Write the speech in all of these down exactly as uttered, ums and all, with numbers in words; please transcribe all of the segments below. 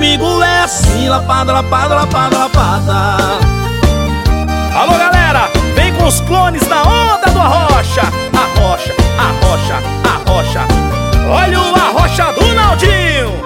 Comigo é assim, lapada, lapada, lapada, lapada. Alô galera, vem com os clones da onda do Arrocha. Arrocha, arrocha, arrocha. Olha o Arrocha do Naldinho.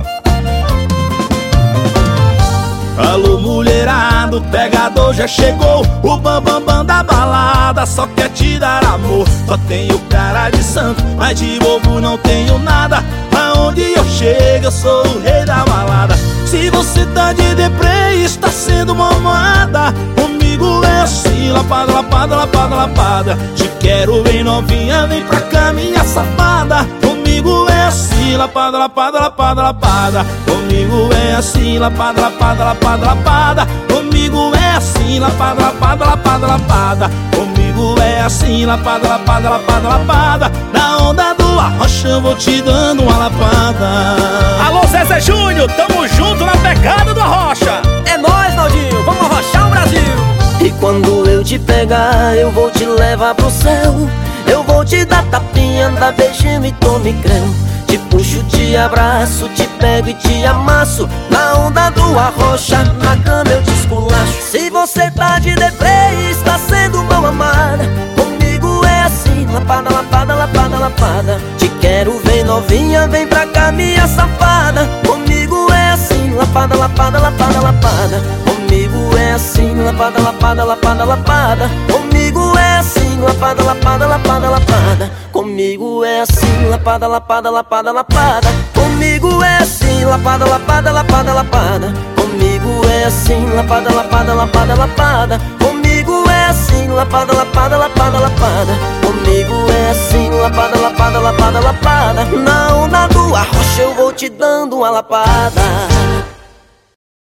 Alô mulherada, o pegador já chegou. O bambambam bam, bam da balada só quer te dar amor. Só tenho cara de santo, mas de bobo não tenho nada. Aonde eu chego eu sou o rei da balada. Se você tá de deprê e está sendo mamada, comigo é assim, lapada, lapada, lapada, lapada. Te quero bem novinha, vem pra cá minha safada. Comigo é assim, lapada, lapada, lapada, lapada. Comigo é assim, lapada, lapada, lapada, lapada. Comigo é assim, lapada, lapada, lapada, lapada. Comigo é assim, lapada, lapada, lapada, lapada. Na onda do Arrocha eu vou te dando uma lapada. Alô Zezé Júnior, tamo junto na pegada do Arrocha. É nóis, Naldinho, vamos arrochar o Brasil. E quando eu te pegar, eu vou te levar pro céu. Eu vou te dar tapinha, dar beijinho e tome creu. Te puxo, te abraço, te pego e te amasso. Na onda do Arrocha, na cama eu te esculacho. Se você tá de deprê e está sendo mal amada, comigo é assim, lapada, lapada, lapada, lapada. Te quero, vem novinha, vem pra cá minha safada. Comigo é assim, lapada, lapada, lapada, lapada. Comigo é assim, lapada, lapada, lapada, lapada. Comigo é assim, lapada, lapada, lapada, lapada. Comigo é assim, lapada, lapada, lapada, lapada. Comigo é assim, lapada, lapada, lapada, lapada. Comigo é assim, lapada, lapada, lapada, lapada. Comigo é assim, lapada, lapada, lapada, lapada. Comigo é assim, lapada, lapada, lapada, lapada. Na onda do Arrocha eu vou te dando uma lapada.